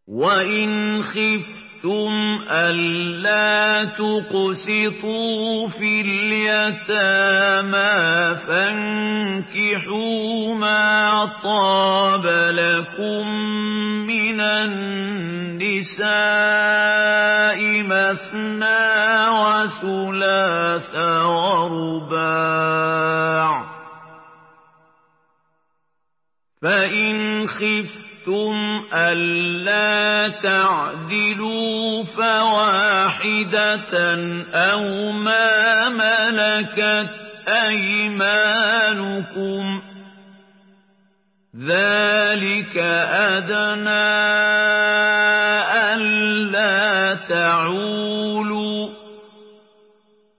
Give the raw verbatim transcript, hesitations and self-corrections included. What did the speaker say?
وَإِنْ خِفْتُمْ أَلَّا تُقْسِطُوا فِي الْيَتَامَىٰ فَانكِحُوا مَا طَابَ لَكُم مِّنَ النِّسَاءِ مَثْنَىٰ وَثُلَاثَ وَرُبَاعَ ۖ فَإِنْ خِفْتُمْ أَلَّا تَعْدِلُوا فَوَاحِدَةً أَوْ مَا مَلَكَتْ أَيْمَانُكُمْ ۚ ذَٰلِكَ أَدْنَىٰ أَلَّا تَعُولُوا